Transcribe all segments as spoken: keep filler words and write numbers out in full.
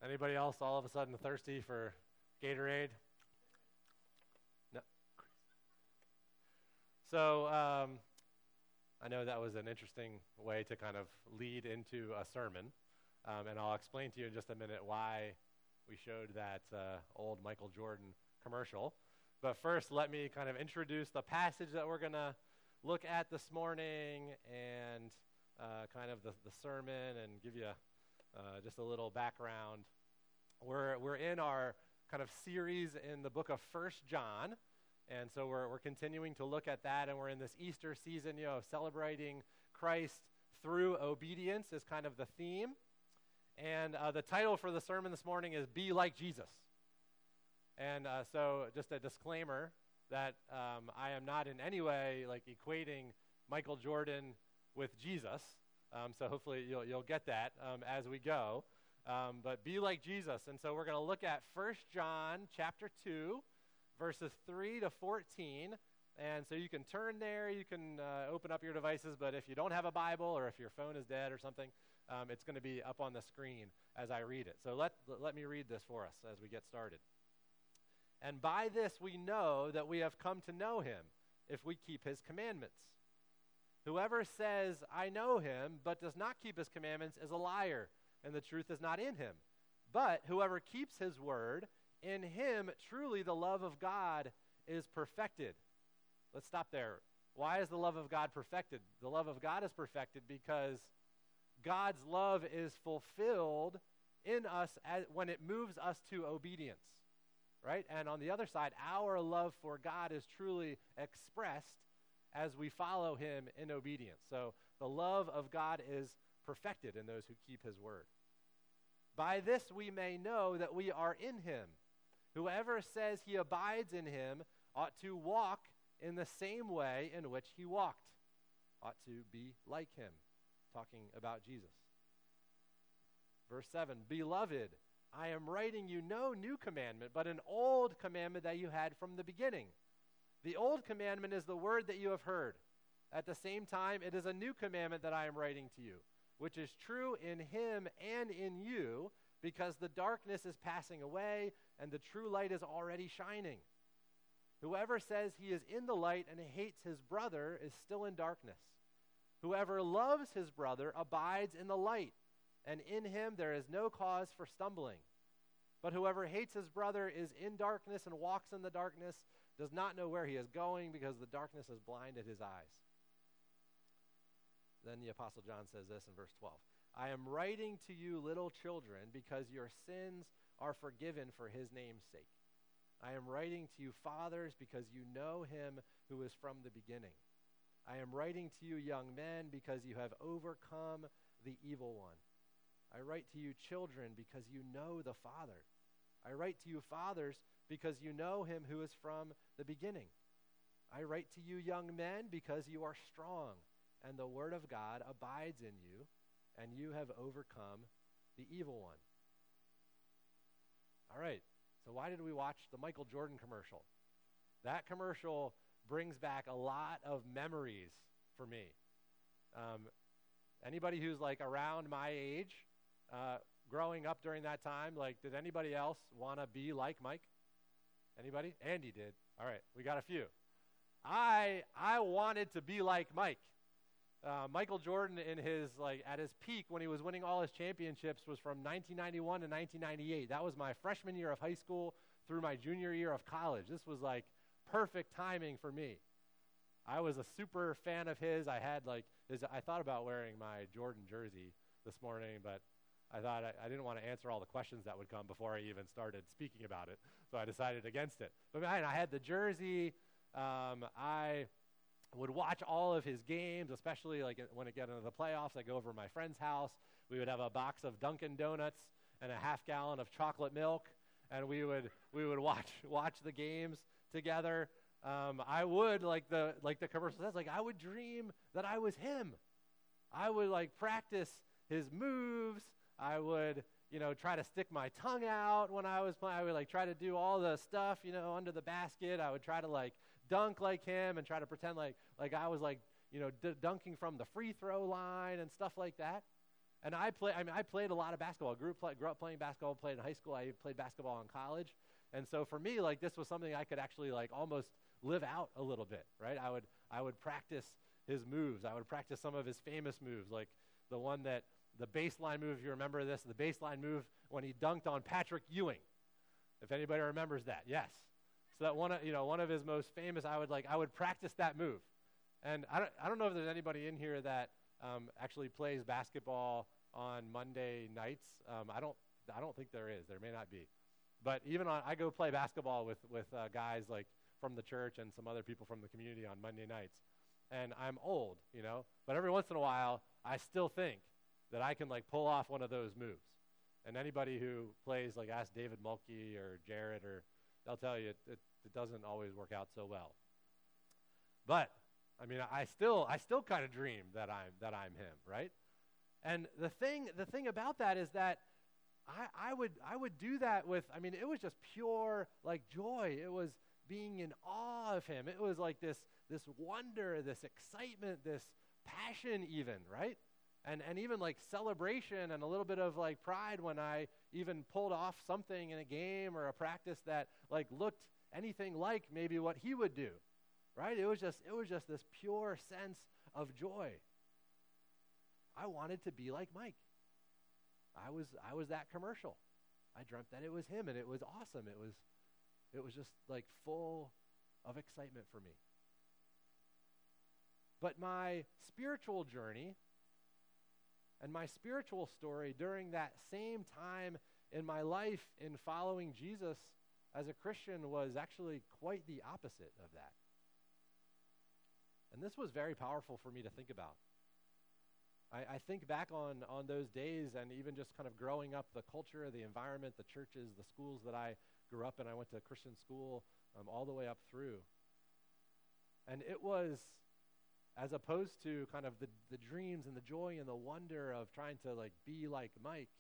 Anybody else all of a sudden thirsty for Gatorade? No. So um, I know that was an interesting way to kind of lead into a sermon, um, and I'll explain to you in just a minute why we showed that uh, old Michael Jordan commercial. But first, let me kind of introduce the passage that we're going to look at this morning and uh, kind of the, the sermon and give you uh, just a little background. We're we're in our kind of series in the book of First John, and so we're we're continuing to look at that, and we're in this Easter season, you know, celebrating Christ through obedience is kind of the theme. And uh, the title for the sermon this morning is Be Like Jesus. And uh, so just a disclaimer that um, I am not in any way like equating Michael Jordan with Jesus. Um, so hopefully you'll you'll get that um, as we go. Um, but be like Jesus. And so we're going to look at First John chapter two, verses three to fourteen. And so you can turn there, you can uh, open up your devices, but if you don't have a Bible or if your phone is dead or something, um, it's going to be up on the screen as I read it. So let, let me read this for us as we get started. And by this we know that we have come to know him, if we keep his commandments. Whoever says, I know him, but does not keep his commandments is a liar, and the truth is not in him. But whoever keeps his word, in him truly the love of God is perfected. Let's stop there. Why is the love of God perfected? The love of God is perfected because God's love is fulfilled in us as, when it moves us to obedience. Right? And on the other side, our love for God is truly expressed as we follow him in obedience. So the love of God is perfected in those who keep his word. By this we may know that we are in him. Whoever says he abides in him ought to walk in the same way in which he walked. Ought to be like him. Talking about Jesus. Verse seven, Beloved, I am writing you no new commandment, but an old commandment that you had from the beginning. The old commandment is the word that you have heard. At the same time, it is a new commandment that I am writing to you, which is true in him and in you, because the darkness is passing away and the true light is already shining. Whoever says he is in the light and hates his brother is still in darkness. Whoever loves his brother abides in the light, and in him there is no cause for stumbling. But whoever hates his brother is in darkness and walks in the darkness, does not know where he is going because the darkness has blinded his eyes. Then the Apostle John says this in verse twelve. I am writing to you, little children, because your sins are forgiven for his name's sake. I am writing to you, fathers, because you know him who is from the beginning. I am writing to you, young men, because you have overcome the evil one. I write to you, children, because you know the Father. I write to you, fathers, because you know him who is from the beginning. I write to you, young men, because you are strong, and the word of God abides in you, and you have overcome the evil one. All right, so why did we watch the Michael Jordan commercial? That commercial brings back a lot of memories for me. Um, anybody who's like around my age, uh, growing up during that time, like, did anybody else want to be like Mike? Anybody? Andy did. All right, we got a few. I I wanted to be like Mike. Uh, Michael Jordan, in his like at his peak when he was winning all his championships, was from nineteen ninety-one to nineteen ninety-eight. That was my freshman year of high school through my junior year of college. This was like perfect timing for me. I was a super fan of his. I had like his, I thought about wearing my Jordan jersey this morning, but I thought I, I didn't want to answer all the questions that would come before I even started speaking about it, so I decided against it. But man, I had the jersey. Um, I would watch all of his games, especially like when it got into the playoffs. I'd go over to my friend's house. We would have a box of Dunkin' Donuts and a half gallon of chocolate milk, and we would we would watch watch the games together. Um, I would like the like the commercial says, like I would dream that I was him. I would like practice his moves. I would, you know, try to stick my tongue out when I was playing. I would like try to do all the stuff, you know, under the basket. I would try to like dunk like him and try to pretend like like I was like, you know, d- dunking from the free throw line and stuff like that. And I play. I mean, I played a lot of basketball. Grew up, play, grew up playing basketball. Played in high school. I played basketball in college. And so for me, like this was something I could actually like almost live out a little bit, right? I would I would practice his moves. I would practice some of his famous moves, like the one that the baseline move. If you remember this, the baseline move when he dunked on Patrick Ewing. If anybody remembers that, yes. So that one, of, you know, one of his most famous. I would like I would practice that move. And I don't I don't know if there's anybody in here that um, actually plays basketball on Monday nights. Um, I don't I don't think there is. There may not be. But even on, I go play basketball with, with uh, guys like from the church and some other people from the community on Monday nights. And I'm old, you know, but every once in a while, I still think that I can like pull off one of those moves. And anybody who plays, like ask David Mulkey or Jared, or they'll tell you it, it, it doesn't always work out so well. But I mean, I still I still kind of dream that I'm that I'm him, right? And the thing the thing about that is that I, I would I would do that with, I mean, it was just pure like joy. It was being in awe of him. It was like this this wonder, this excitement, this passion even, right? And and even like celebration and a little bit of like pride when I even pulled off something in a game or a practice that like looked anything like maybe what he would do, right? It was just it was just this pure sense of joy. I wanted to be like Mike. I was I was that commercial. I dreamt that it was him, and it was awesome. It was it was just like full of excitement for me. But my spiritual journey and my spiritual story during that same time in my life in following Jesus as a Christian was actually quite the opposite of that. And this was very powerful for me to think about. I, I think back on, on those days and even just kind of growing up, the culture, the environment, the churches, the schools that I grew up in. I went to a Christian school um, all the way up through. And it was, as opposed to kind of the, the dreams and the joy and the wonder of trying to like be like Mike,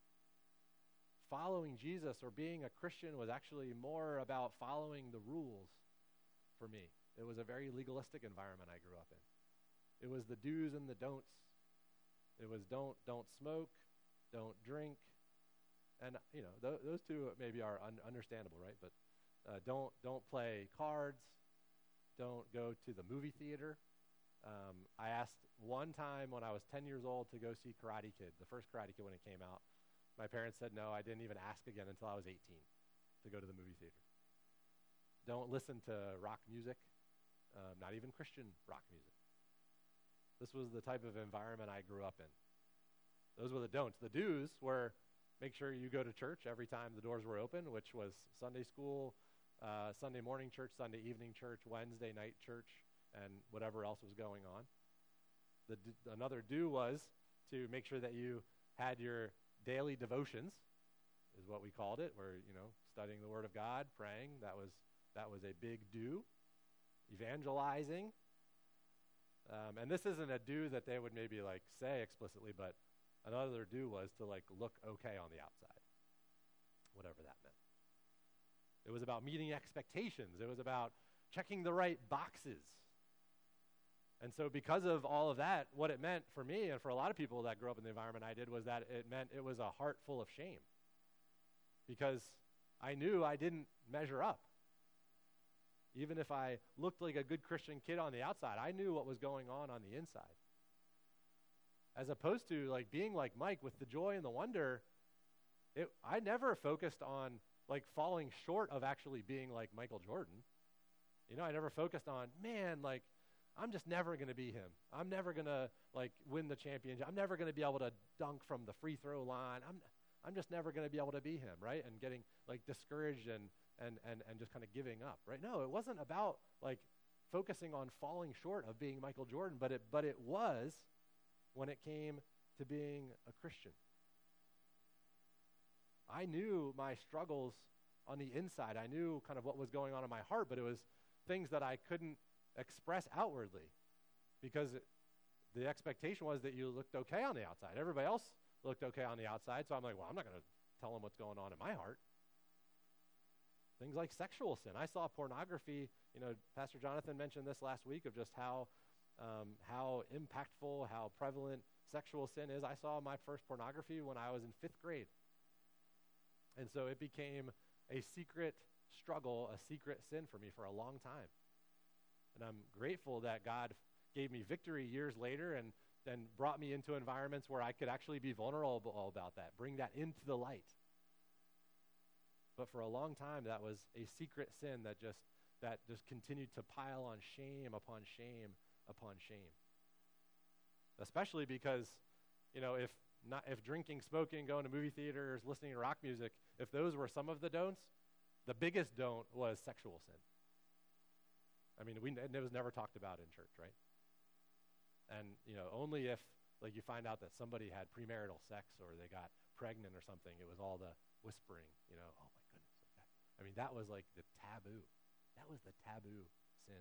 following Jesus or being a Christian was actually more about following the rules for me. It was a very legalistic environment I grew up in. It was the do's and the don'ts. It was don't don't smoke, don't drink, and you know th- those two maybe are un- understandable, right? But uh, don't don't play cards, don't go to the movie theater. Um, I asked one time when I was ten years old to go see Karate Kid, the first Karate Kid when it came out. My parents said no. I didn't even ask again until I was eighteen to go to the movie theater. Don't listen to rock music, um, not even Christian rock music. This was the type of environment I grew up in. Those were the don'ts. The do's were make sure you go to church every time the doors were open, which was Sunday school, uh, Sunday morning church, Sunday evening church, Wednesday night church, and whatever else was going on. The d- another do was to make sure that you had your daily devotions, is what we called it, where, you know, studying the Word of God, praying. That was that was a big do. Evangelizing. Um, and this isn't a do that they would maybe like say explicitly, but another do was to like look okay on the outside, whatever that meant. It was about meeting expectations. It was about checking the right boxes. And so because of all of that, what it meant for me and for a lot of people that grew up in the environment I did was that it meant it was a heart full of shame, because I knew I didn't measure up. Even if I looked like a good Christian kid on the outside, I knew what was going on on the inside. As opposed to like being like Mike with the joy and the wonder, it, I never focused on like falling short of actually being like Michael Jordan. You know, I never focused on, man, like I'm just never going to be him. I'm never going to like win the championship. I'm never going to be able to dunk from the free throw line. I'm I'm just never going to be able to be him, right? And getting like discouraged and and and and just kind of giving up, right? No, it wasn't about like focusing on falling short of being Michael Jordan, but it but it was when it came to being a Christian. I knew my struggles on the inside. I knew kind of what was going on in my heart, but it was things that I couldn't express outwardly, because it, the expectation was that you looked okay on the outside. Everybody else looked okay on the outside, so I'm like, well, I'm not going to tell them what's going on in my heart. Things like sexual sin. I saw pornography. You know, Pastor Jonathan mentioned this last week of just how um, how impactful, how prevalent sexual sin is, I saw my first pornography when I was in fifth grade. And so it became a secret struggle, a secret sin for me for a long time. And I'm grateful that God gave me victory years later and then brought me into environments where I could actually be vulnerable about that, bring that into the light. But for a long time, that was a secret sin that just that just continued to pile on shame upon shame upon shame. Especially because, you know, if not if drinking, smoking, going to movie theaters, listening to rock music, if those were some of the don'ts, the biggest don't was sexual sin. I mean, we it was never talked about in church, right? And, you know, only if, like, you find out that somebody had premarital sex or they got pregnant or something, it was all the whispering, you know, oh, my goodness. Like that. I mean, that was, like, the taboo. That was the taboo sin.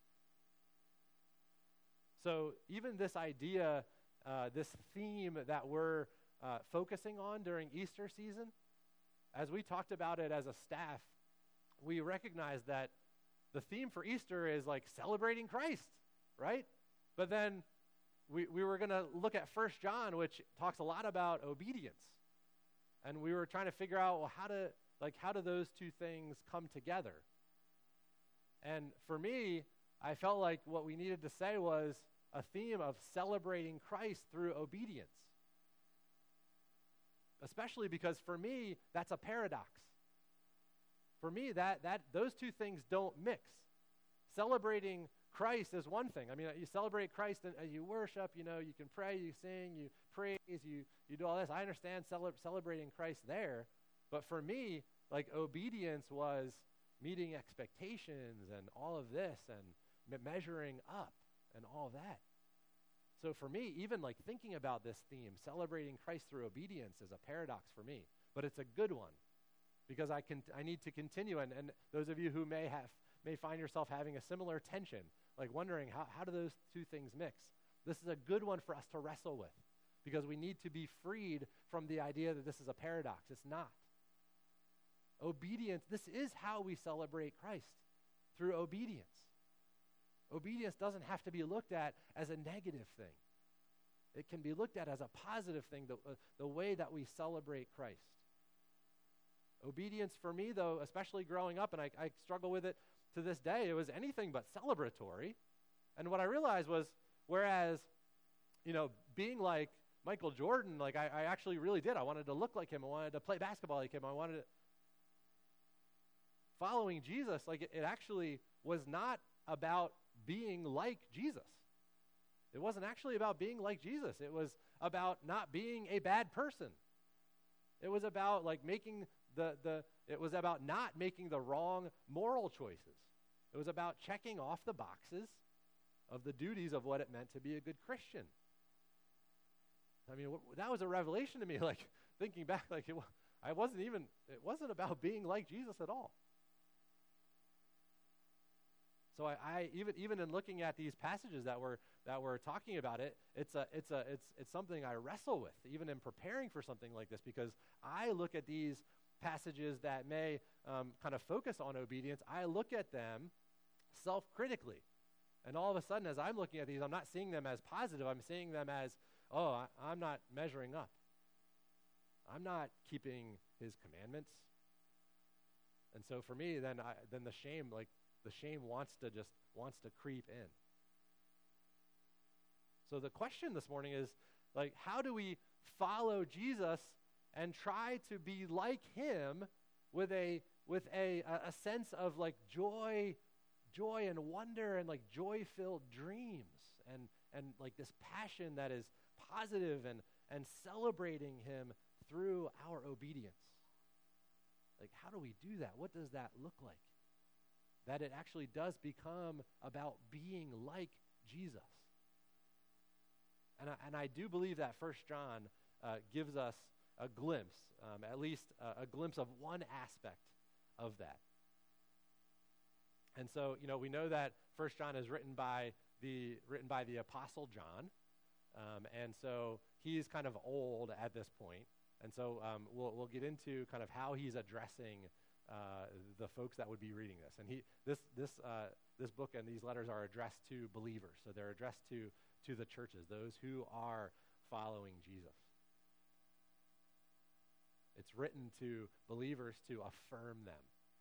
So even this idea, uh, this theme that we're uh, focusing on during Easter season, as we talked about it as a staff, we recognize that the theme for Easter is like celebrating Christ, right? But then we, we were going to look at First John, which talks a lot about obedience. And we were trying to figure out, well, how to, like, how do those two things come together? And for me, I felt like what we needed to say was a theme of celebrating Christ through obedience. Especially because for me, that's a paradox. For me, that that those two things don't mix. Celebrating Christ is one thing. I mean, you celebrate Christ and uh, you worship, you know, you can pray, you sing, you praise, you you do all this. I understand cele- celebrating Christ there, but for me, like, obedience was meeting expectations and all of this and me- measuring up and all that. So for me, even like thinking about this theme, celebrating Christ through obedience, is a paradox for me, but it's a good one because I can I need to continue. And, and those of you who may have may find yourself having a similar tension, like wondering how, how do those two things mix? This is a good one for us to wrestle with because we need to be freed from the idea that this is a paradox. It's not. Obedience, this is how we celebrate Christ, through obedience. Obedience doesn't have to be looked at as a negative thing. It can be looked at as a positive thing, the, uh, the way that we celebrate Christ. Obedience for me, though, especially growing up, and I, I struggle with it to this day, it was anything but celebratory. And what I realized was, whereas, you know, being like Michael Jordan, like I, I actually really did. I wanted to look like him. I wanted to play basketball like him. I wanted to. Following Jesus, like it, it actually was not about being like Jesus. It wasn't actually about being like Jesus. It was about not being a bad person. It was about like making the, the, it was about not making the wrong moral choices. It was about checking off the boxes of the duties of what it meant to be a good Christian. I mean, wh- that was a revelation to me, like thinking back, like it, I wasn't even, it wasn't about being like Jesus at all. So I, I even even in looking at these passages that we're that we're talking about it, it's a it's a it's it's something I wrestle with, even in preparing for something like this, because I look at these passages that may um, kind of focus on obedience. I look at them self-critically, and all of a sudden, as I'm looking at these, I'm not seeing them as positive. I'm seeing them as, oh, I, I'm not measuring up. I'm not keeping His commandments. And so for me, then I, then the shame, like. The shame wants to just, wants to creep in. So the question this morning is, like, how do we follow Jesus and try to be like Him with a, with a, a sense of, like, joy, joy and wonder and, like, joy-filled dreams and, and, like, this passion that is positive and, and celebrating Him through our obedience? Like, how do we do that? What does that look like? That it actually does become about being like Jesus. And I, and I do believe that First John uh, gives us a glimpse, um, at least uh, a glimpse of one aspect of that. And so, you know, we know that First John is written by the written by the Apostle John, um, and so he's kind of old at this point. And so um, we'll we'll get into kind of how he's addressing Uh, the folks that would be reading this. And he, this this uh, this book and these letters are addressed to believers. So they're addressed to to the churches, those who are following Jesus. It's written to believers to affirm them.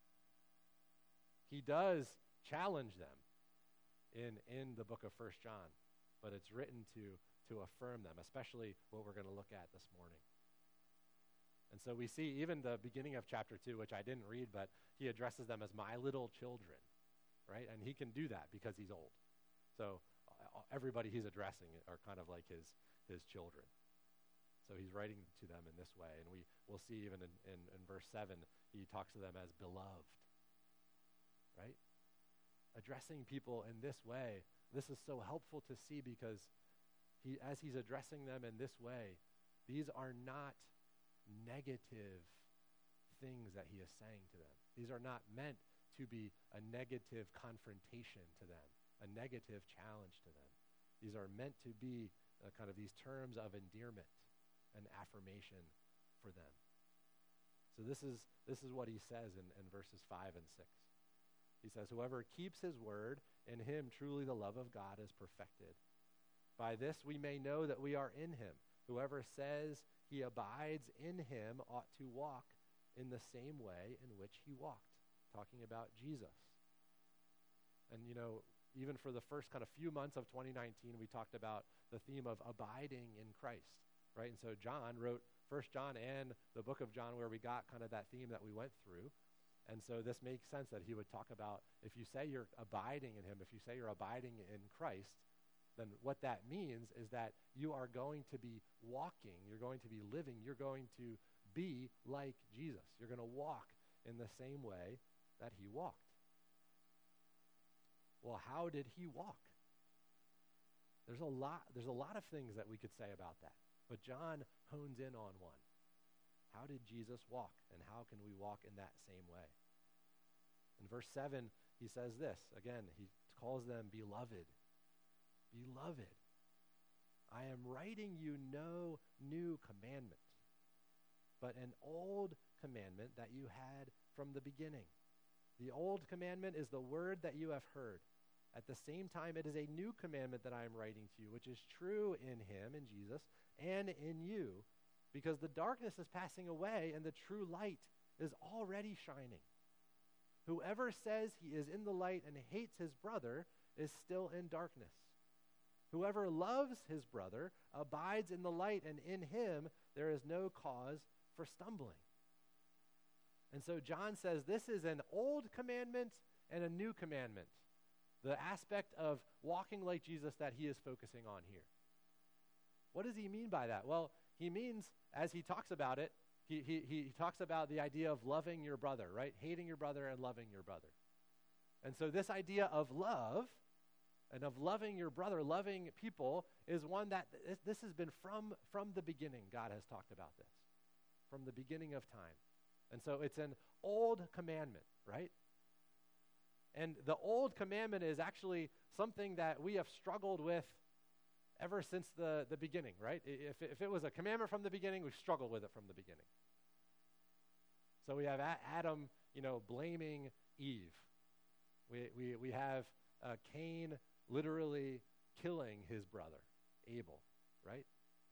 He does challenge them in, in the book of First John, but it's written to, to affirm them, especially what we're going to look at this morning. And so we see even the beginning of chapter two, which I didn't read, but he addresses them as my little children, right? And he can do that because he's old. So uh, everybody he's addressing are kind of like his, his children. So he's writing to them in this way. And we will see even in, in, in verse seven, he talks to them as beloved, right? Addressing people in this way, this is so helpful to see because he, as he's addressing them in this way, these are not negative things that he is saying to them. These are not meant to be a negative confrontation to them, a negative challenge to them. These are meant to be uh, kind of these terms of endearment and affirmation for them. So this is this is what he says in, in verses five and six. He says, whoever keeps his word, in him truly the love of God is perfected. By this we may know that we are in him. Whoever says he abides in him ought to walk in the same way in which he walked, talking about Jesus. And, you know, even for the first kind of few months of twenty nineteen, we talked about the theme of abiding in Christ, right? And so John wrote First John and the book of John where we got kind of that theme that we went through. And so this makes sense that he would talk about if you say you're abiding in him, if you say you're abiding in Christ, then what that means is that you are going to be walking, you're going to be living, you're going to be like Jesus. You're going to walk in the same way that he walked. Well, how did he walk? There's a lot, there's a lot of things that we could say about that, but John hones in on one. How did Jesus walk, and how can we walk in that same way? In verse seven, he says this. Again, he calls them beloved. Beloved, I am writing you no new commandment, but an old commandment that you had from the beginning. The old commandment is the word that you have heard. At the same time, it is a new commandment that I am writing to you, which is true in him, in Jesus, and in you, because the darkness is passing away and the true light is already shining. Whoever says he is in the light and hates his brother is still in darkness. Whoever loves his brother abides in the light, and in him there is no cause for stumbling. And so John says this is an old commandment and a new commandment, the aspect of walking like Jesus that he is focusing on here. What does he mean by that? Well, he means, as he talks about it, he, he, he talks about the idea of loving your brother, right? Hating your brother and loving your brother. And so this idea of love and of loving your brother, loving people, is one that this, this has been from, from the beginning. God has talked about this, from the beginning of time. And so it's an old commandment, right? And the old commandment is actually something that we have struggled with ever since the, the beginning, right? If, if it was a commandment from the beginning, we've struggled with it from the beginning. So we have Adam, you know, blaming Eve. We, we, we have uh, Cain literally killing his brother, Abel, right?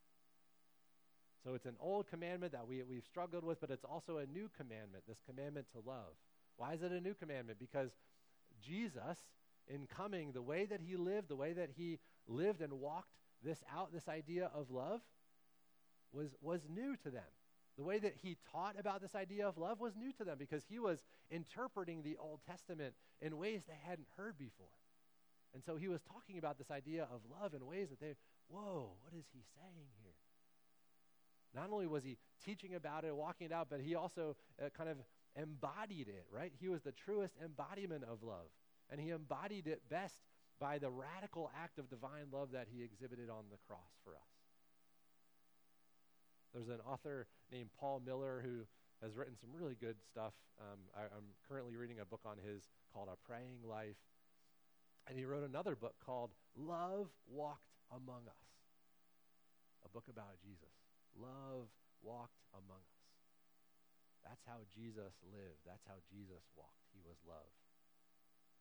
So it's an old commandment that we, we've struggled with, but it's also a new commandment, this commandment to love. Why is it a new commandment? Because Jesus, in coming, the way that he lived, the way that he lived and walked this out, this idea of love, was, was new to them. The way that he taught about this idea of love was new to them because he was interpreting the Old Testament in ways they hadn't heard before. And so he was talking about this idea of love in ways that they, whoa, what is he saying here? Not only was he teaching about it, walking it out, but he also uh, kind of embodied it, right? He was the truest embodiment of love. And he embodied it best by the radical act of divine love that he exhibited on the cross for us. There's an author named Paul Miller who has written some really good stuff. Um, I, I'm currently reading a book on his called A Praying Life. And he wrote another book called Love Walked Among Us, a book about Jesus. Love walked among us. That's how Jesus lived. That's how Jesus walked. He was love.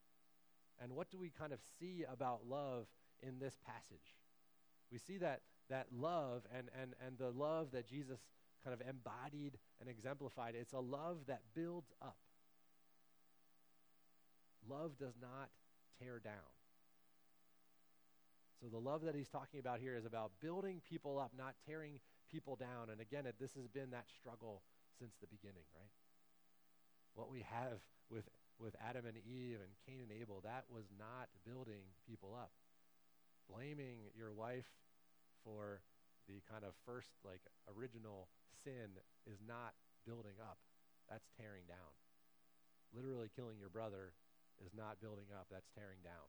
And what do we kind of see about love in this passage? We see that that love and, and, and the love that Jesus kind of embodied and exemplified, it's a love that builds up. Love does not tear down. So the love that he's talking about here is about building people up, not tearing people down. And again, it, this has been that struggle since the beginning, right? What we have with, with Adam and Eve and Cain and Abel, that was not building people up. Blaming your wife for the kind of first, like, original sin is not building up. That's tearing down. Literally killing your brother is not building up. That's tearing down.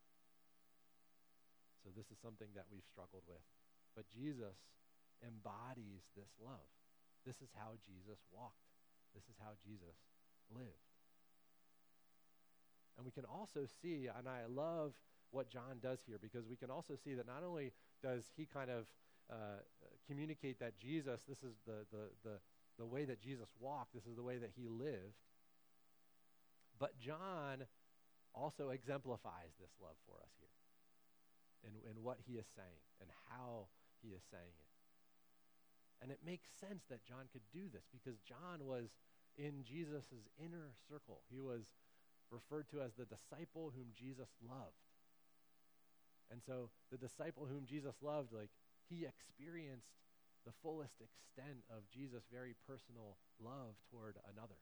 So this is something that we've struggled with. But Jesus embodies this love. This is how Jesus walked. This is how Jesus lived. And we can also see, and I love what John does here, because we can also see that not only does he kind of uh, communicate that Jesus, this is the, the, the, the way that Jesus walked, this is the way that he lived, but John also exemplifies this love for us here in, in what he is saying and how he is saying it. And it makes sense that John could do this because John was in Jesus' inner circle. He was referred to as the disciple whom Jesus loved. And so the disciple whom Jesus loved, like, he experienced the fullest extent of Jesus' very personal love toward another.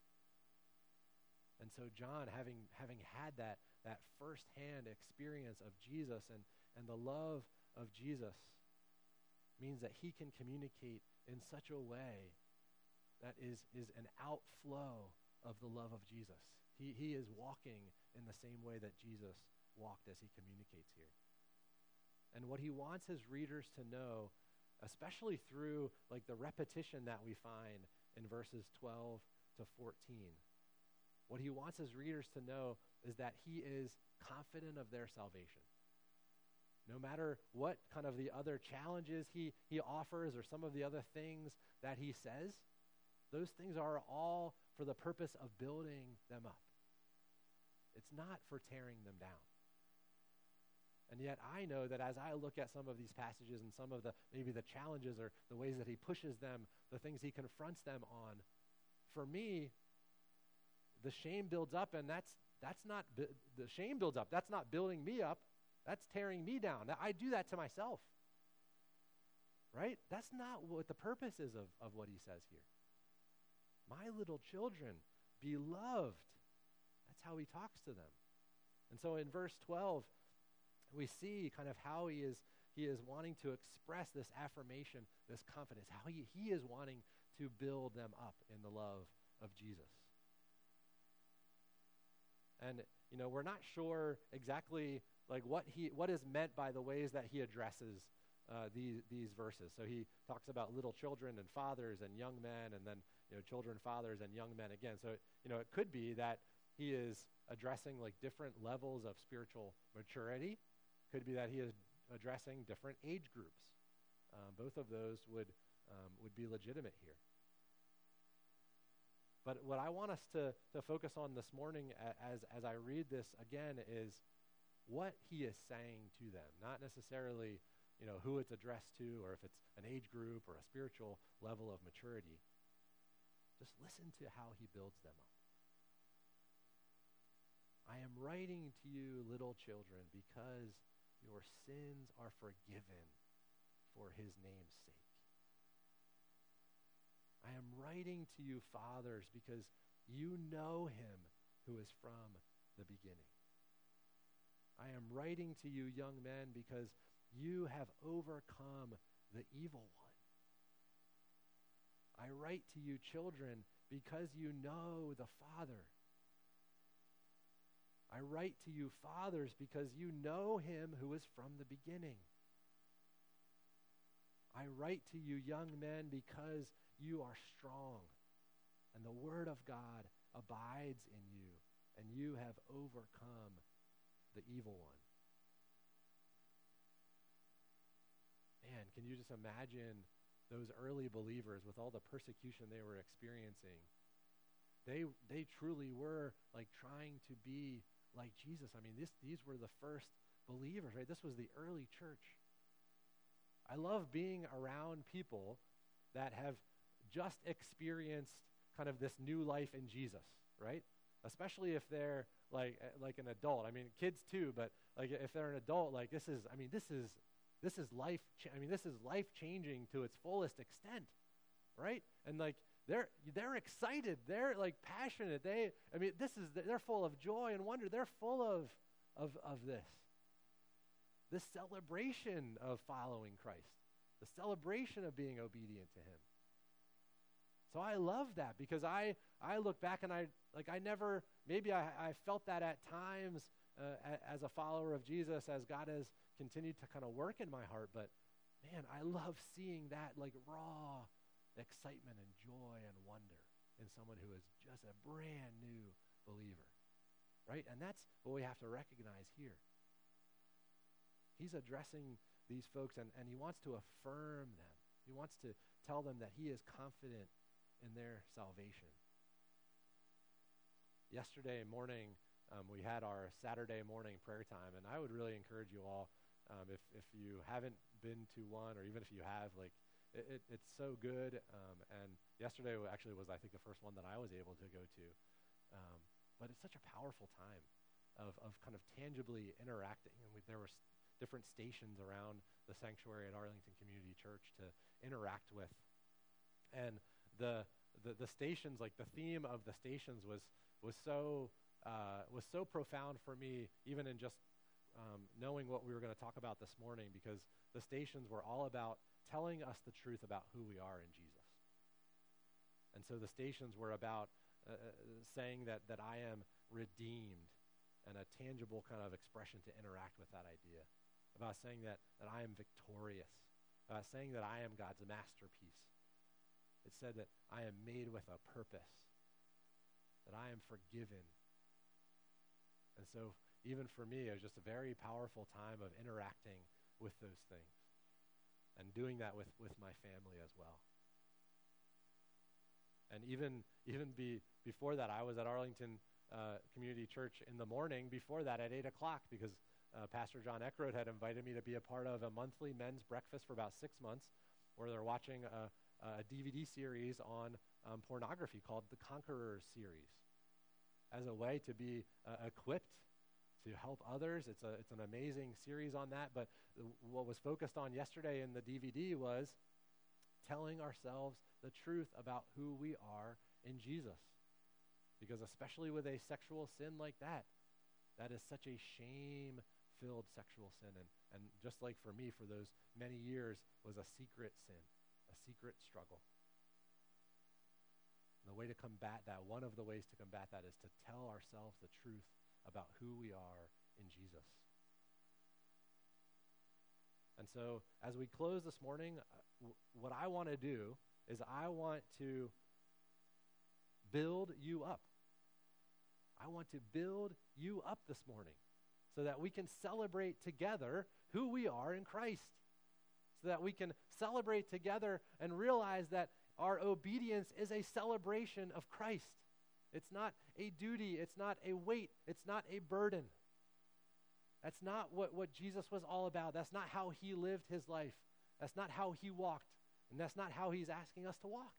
And so John, having having had that, that firsthand experience of Jesus and, and the love of Jesus, means that he can communicate in such a way that is, is an outflow of the love of Jesus. He, he is walking in the same way that Jesus walked as he communicates here. And what he wants his readers to know, especially through like the repetition that we find in verses twelve to fourteen, what he wants his readers to know is that he is confident of their salvation. No matter what kind of the other challenges he, he offers or some of the other things that he says, those things are all for the purpose of building them up. It's not for tearing them down. And yet I know that as I look at some of these passages and some of the maybe the challenges or the ways that he pushes them, the things he confronts them on, for me, the shame builds up, and that's that's not the shame builds up. That's not building me up. That's tearing me down. I do that to myself. Right? That's not what the purpose is of, of what he says here. My little children, beloved. That's how he talks to them. And so in verse twelve, we see kind of how he is he is wanting to express this affirmation, this confidence, how he, he is wanting to build them up in the love of Jesus. And, you know, we're not sure exactly like what he what is meant by the ways that he addresses uh, these these verses. So he talks about little children and fathers and young men, and then, you know, children, fathers, and young men again. So, you know, it could be that he is addressing like different levels of spiritual maturity. Could be that he is addressing different age groups. Um, both of those would um, would be legitimate here. But what I want us to, to focus on this morning as, as I read this again is what he is saying to them, not necessarily, you know, who it's addressed to or if it's an age group or a spiritual level of maturity. Just listen to how he builds them up. I am writing to you, little children, because your sins are forgiven for his name's sake. I am writing to you, fathers, because you know him who is from the beginning. I am writing to you, young men, because you have overcome the evil one. I write to you, children, because you know the Father. I write to you, fathers, because you know him who is from the beginning. I write to you, young men, because you are strong, and the word of God abides in you, and you have overcome the evil one. Man, can you just imagine those early believers with all the persecution they were experiencing? They they truly were like trying to be like Jesus. I mean, this these were the first believers, right? This was the early church. I love being around people that have just experienced kind of this new life in Jesus, right? Especially if they're like like an adult. I mean, kids too, but like if they're an adult, like this is, I mean, this is this is life. Cha- I mean, this is life changing to its fullest extent, right? And like they're they're excited, they're like passionate. They, I mean, this is they're full of joy and wonder. They're full of of of this. This celebration of following Christ, the celebration of being obedient to him. So I love that because I, I look back and I like I never, maybe I, I felt that at times uh, a, as a follower of Jesus as God has continued to kind of work in my heart. But man, I love seeing that like raw excitement and joy and wonder in someone who is just a brand new believer, right? And that's what we have to recognize here. He's addressing these folks and, and he wants to affirm them. He wants to tell them that he is confident in their salvation. Yesterday morning, um, we had our Saturday morning prayer time, and I would really encourage you all, um, if, if you haven't been to one, or even if you have, like, it, it, it's so good. Um, and yesterday actually was, I think, the first one that I was able to go to. Um, but it's such a powerful time of, of kind of tangibly interacting. And we, there were s- different stations around the sanctuary at Arlington Community Church to interact with. And the, the the stations, like the theme of the stations was was so uh, was so profound for me, even in just um, knowing what we were going to talk about this morning, because the stations were all about telling us the truth about who we are in Jesus. And so the stations were about uh, saying that that I am redeemed, and a tangible kind of expression to interact with that idea, about saying that that I am victorious, about saying that I am God's masterpiece. It said that I am made with a purpose, that I am forgiven. And so even for me, it was just a very powerful time of interacting with those things and doing that with, with my family as well. And even even be, before that, I was at Arlington uh, Community Church in the morning before that at eight o'clock because uh, Pastor John Eckroat had invited me to be a part of a monthly men's breakfast for about six months where they're watching a a D V D series on um, pornography called the Conquerors series as a way to be uh, equipped to help others. It's a it's an amazing series on that, but th- what was focused on yesterday in the D V D was telling ourselves the truth about who we are in Jesus. Because especially with a sexual sin like that, that is such a shame-filled sexual sin. And, and just like for me, for those many years, was a secret sin. A secret struggle. And the way to combat that, one of the ways to combat that is to tell ourselves the truth about who we are in Jesus. And so as we close this morning, uh, w- what I want to do is I want to build you up. I want to build you up this morning so that we can celebrate together who we are in Christ. So that we can celebrate together and realize that our obedience is a celebration of Christ. It's not a duty. It's not a weight. It's not a burden. That's not what, what Jesus was all about. That's not how he lived his life. That's not how he walked. And that's not how he's asking us to walk.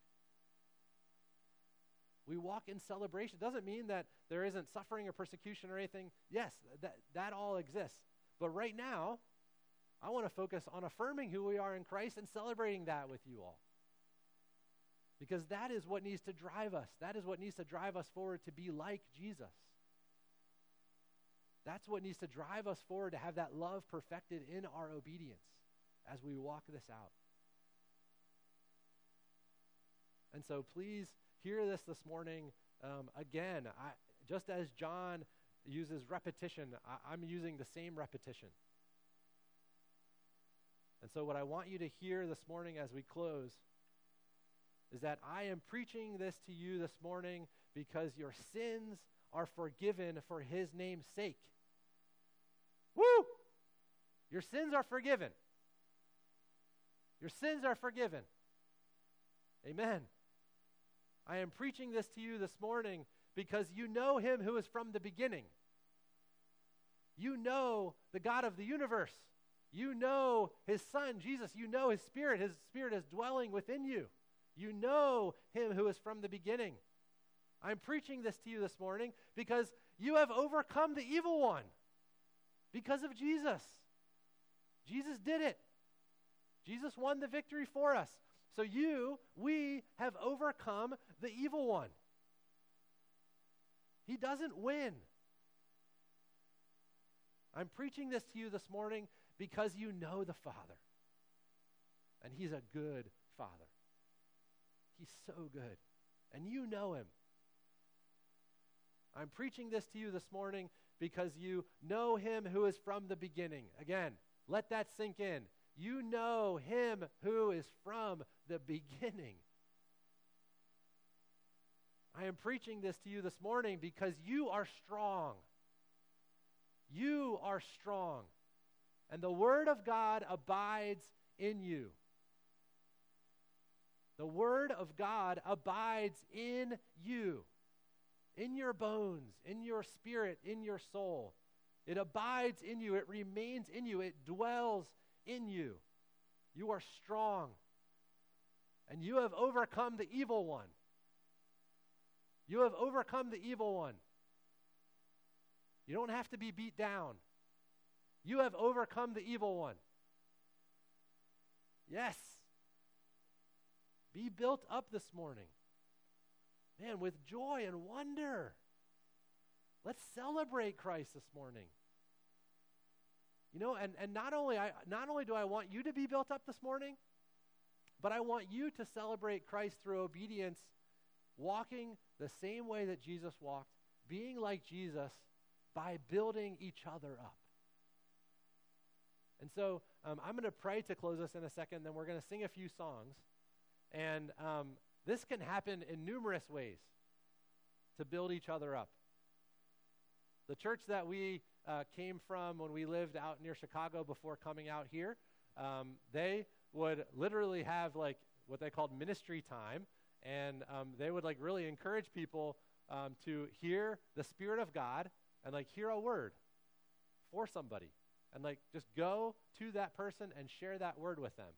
We walk in celebration. Doesn't mean that there isn't suffering or persecution or anything. Yes, that, that all exists. But right now, I want to focus on affirming who we are in Christ and celebrating that with you all. Because that is what needs to drive us. That is what needs to drive us forward to be like Jesus. That's what needs to drive us forward to have that love perfected in our obedience as we walk this out. And so please hear this this morning. Um, again, I, just as John uses repetition, I, I'm using the same repetition. And so what I want you to hear this morning as we close is that I am preaching this to you this morning because your sins are forgiven for his name's sake. Woo! Your sins are forgiven. Your sins are forgiven. Amen. I am preaching this to you this morning because you know him who is from the beginning. You know the God of the universe. You know his Son, Jesus. You know his Spirit. His Spirit is dwelling within you. You know him who is from the beginning. I'm preaching this to you this morning because you have overcome the evil one because of Jesus. Jesus did it. Jesus won the victory for us. So you, we have overcome the evil one. He doesn't win. I'm preaching this to you this morning because you know the Father. And he's a good Father. He's so good. And you know him. I'm preaching this to you this morning because you know him who is from the beginning. Again, let that sink in. You know him who is from the beginning. I am preaching this to you this morning because you are strong. You are strong. And the word of God abides in you. The word of God abides in you, in your bones, in your spirit, in your soul. It abides in you. It remains in you. It dwells in you. You are strong. And you have overcome the evil one. You have overcome the evil one. You don't have to be beat down. You have overcome the evil one. Yes. Be built up this morning. Man, with joy and wonder. Let's celebrate Christ this morning. You know, and, and not only I not only do I want you to be built up this morning, but I want you to celebrate Christ through obedience, walking the same way that Jesus walked, being like Jesus by building each other up. And so um, I'm going to pray to close us in a second, then we're going to sing a few songs. And um, this can happen in numerous ways to build each other up. The church that we uh, came from when we lived out near Chicago before coming out here, um, they would literally have like what they called ministry time, and um, they would like really encourage people um, to hear the Spirit of God and like hear a word for somebody, and like just go to that person and share that word with them.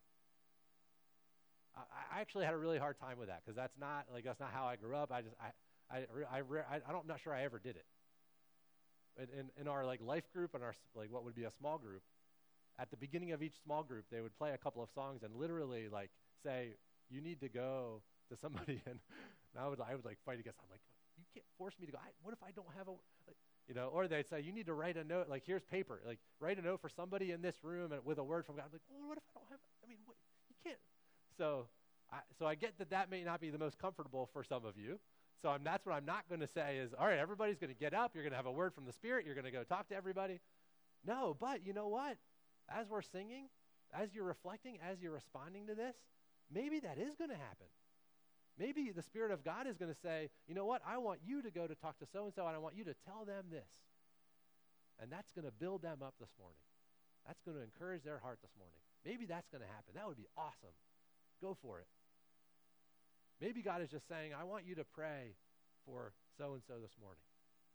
I, I actually had a really hard time with that because that's not like that's not how I grew up. I just I I I, I, I don't, I'm not sure I ever did it. In, in, in our like life group and our like what would be a small group, at the beginning of each small group, they would play a couple of songs and literally like say, you need to go to somebody, and, and I would I would like fight against. I'm like, you can't force me to go. I, what if I don't have a, like, you know? Or they'd say, you need to write a note. Like here's paper. Like write a note for somebody in this room and with a word from God. I'm like, well, what if I don't have? I mean, what, you can't. So, I, so I get that that may not be the most comfortable for some of you. So I'm, that's what I'm not going to say is, all right, everybody's going to get up. You're going to have a word from the Spirit. You're going to go talk to everybody. No, but you know what? As we're singing, as you're reflecting, as you're responding to this, maybe that is going to happen. Maybe the Spirit of God is going to say, you know what? I want you to go to talk to so-and-so, and I want you to tell them this. And that's going to build them up this morning. That's going to encourage their heart this morning. Maybe that's going to happen. That would be awesome. Go for it. Maybe God is just saying, I want you to pray for so-and-so this morning.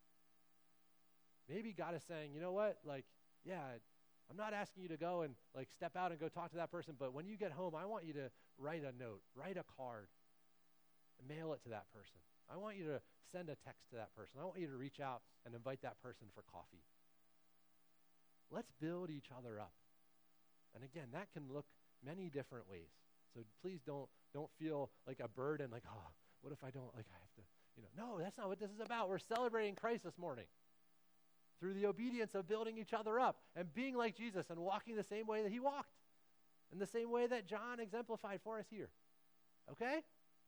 Maybe God is saying, you know what, like, yeah, I'm not asking you to go and like step out and go talk to that person, but when you get home, I want you to write a note, write a card, mail it to that person. I want you to send a text to that person. I want you to reach out and invite that person for coffee. Let's build each other up. And again, that can look many different ways. So please don't don't feel like a burden, like, oh, what if I don't, like I have to, you know. No, that's not what this is about. We're celebrating Christ this morning through the obedience of building each other up and being like Jesus and walking the same way that he walked and the same way that John exemplified for us here. Okay?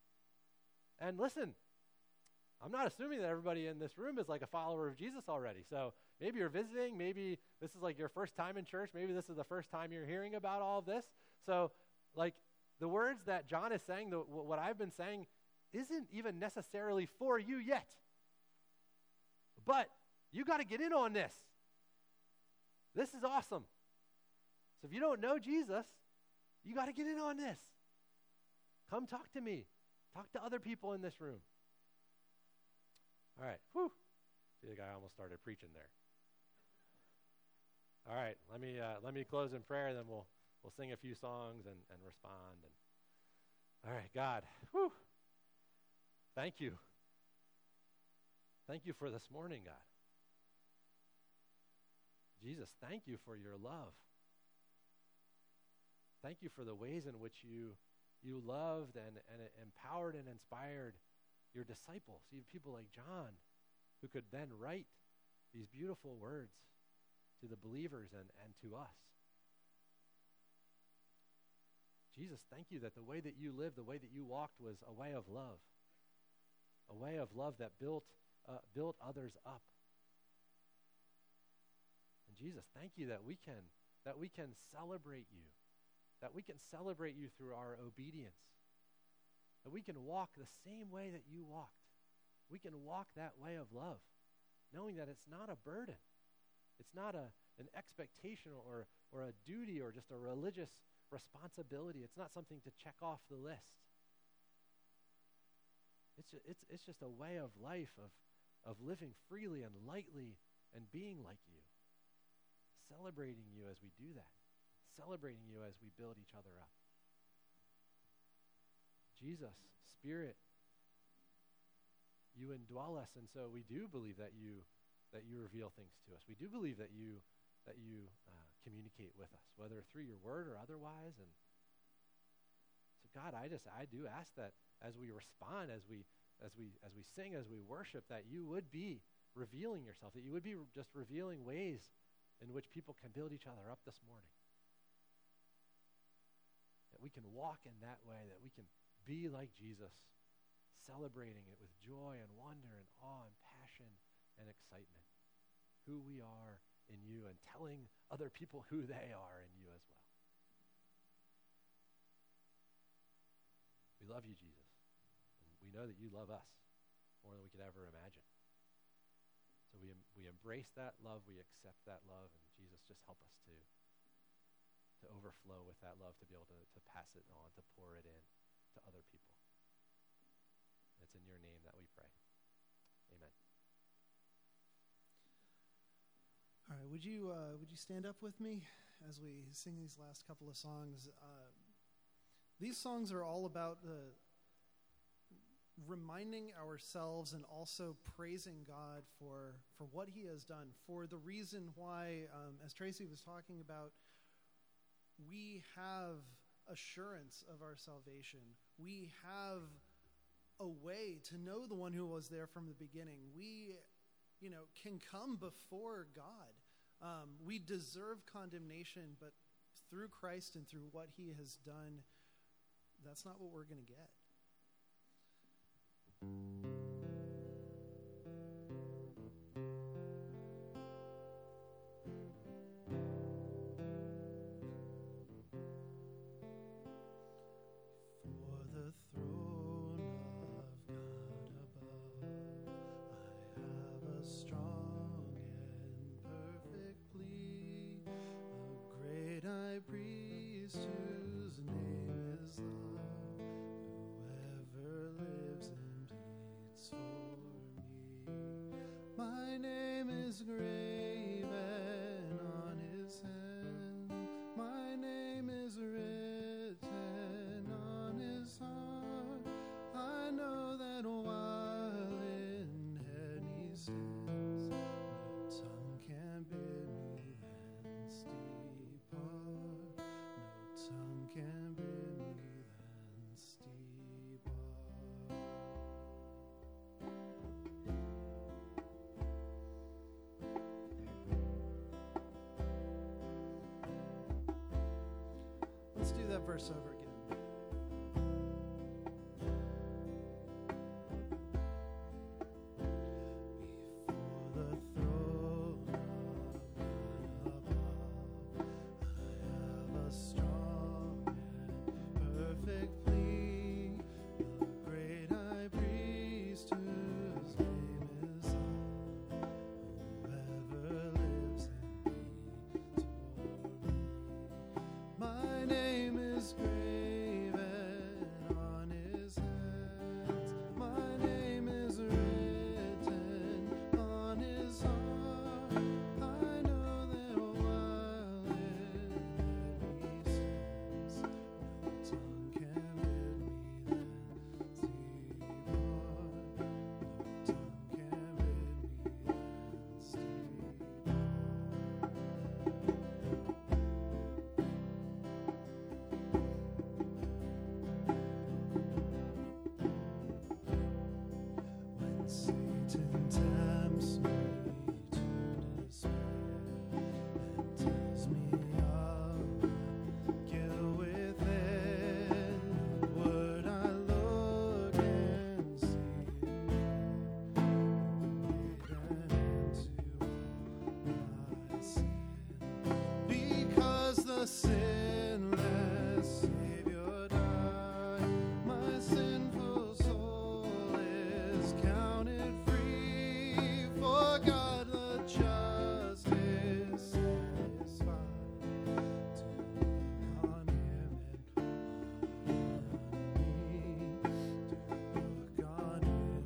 And listen, I'm not assuming that everybody in this room is like a follower of Jesus already. So maybe you're visiting. Maybe this is like your first time in church. Maybe this is the first time you're hearing about all of this. So like, the words that John is saying, the, what I've been saying, isn't even necessarily for you yet. But you got to get in on this. This is awesome. So if you don't know Jesus, you got to get in on this. Come talk to me. Talk to other people in this room. All right. Whew. I feel like I almost started preaching there. All right, let me uh, let me close in prayer, then we'll we'll sing a few songs and, and respond. And all right, God, whew, thank you. Thank you for this morning, God. Jesus, thank you for your love. Thank you for the ways in which you you loved and, and empowered and inspired your disciples, even people like John, who could then write these beautiful words to the believers and, and to us. Jesus, thank you that the way that you lived, the way that you walked was a way of love, a way of love that built uh, built others up. And Jesus, thank you that we can that we can celebrate you, that we can celebrate you through our obedience, that we can walk the same way that you walked. We can walk that way of love, knowing that it's not a burden. It's not a, an expectation or, or a duty or just a religious responsibility. It's not something to check off the list. It's, ju- it's, it's just a way of life, of, of living freely and lightly and being like you, celebrating you as we do that, celebrating you as we build each other up. Jesus, Spirit, you indwell us, and so we do believe that you that you reveal things to us. We do believe that you that you uh, communicate with us, whether through your word or otherwise. And so, God, I just I do ask that as we respond, as we as we as we sing, as we worship, that you would be revealing yourself, that you would be re- just revealing ways in which people can build each other up this morning. That we can walk in that way, that we can be like Jesus, celebrating it with joy and wonder and awe and passion and excitement, who we are in you, and telling other people who they are in you as well. We love you, Jesus, and we know that you love us more than we could ever imagine. So we em- we embrace that love, we accept that love, and Jesus, just help us to to overflow with that love, to be able to, to pass it on, to pour it in to other people. It's in your name that we pray. Amen. All right, would you uh, would you stand up with me as we sing these last couple of songs? Uh, these songs are all about the reminding ourselves and also praising God for for what He has done, for the reason why, um, as Tracy was talking about, we have assurance of our salvation. We have a way to know the one who was there from the beginning. We, you know, can come before God. Um, we deserve condemnation, but through Christ and through what He has done, that's not what we're going to get. Let's do that verse over again. Before the throne of God above, I have a strong and perfect plea. The great high priest whose name is Son, whoever lives in me, toward me. My name is great. Satan tempts me to despair and tells me of guilt within. Would I look and see because the sinless Savior died, my sinful soul is counted free. For God the just is satisfied to look on Him and me, to look on Him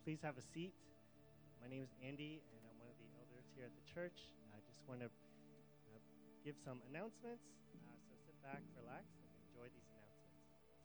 please have a seat. My name is Andy, and I'm one of the elders here at the church. I just want to uh, give some announcements, uh, so sit back, relax, and enjoy these announcements.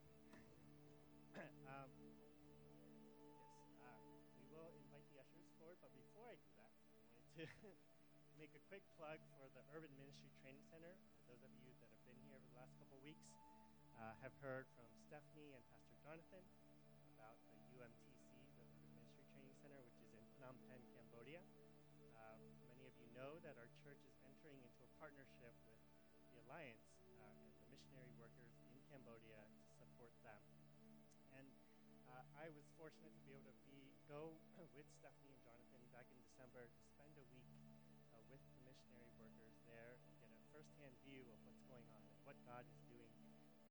um, yes, uh, we will invite the ushers forward, but before I do that, I wanted to make a quick plug for the Urban Ministry Training Center. Those of you that have been here over the last couple of weeks uh, have heard from Stephanie and Pastor Jonathan about the U M T C, the Urban Ministry Training Center, which is in Phnom Penh, Cambodia. Uh, many of you know that our church is entering into a partnership with the Alliance uh, and the missionary workers in Cambodia to support them. And uh, I was fortunate to be able to be go with Stephanie and Jonathan back in December to spend a week uh, with the missionary workers there and get a first-hand view of what's going on and what God is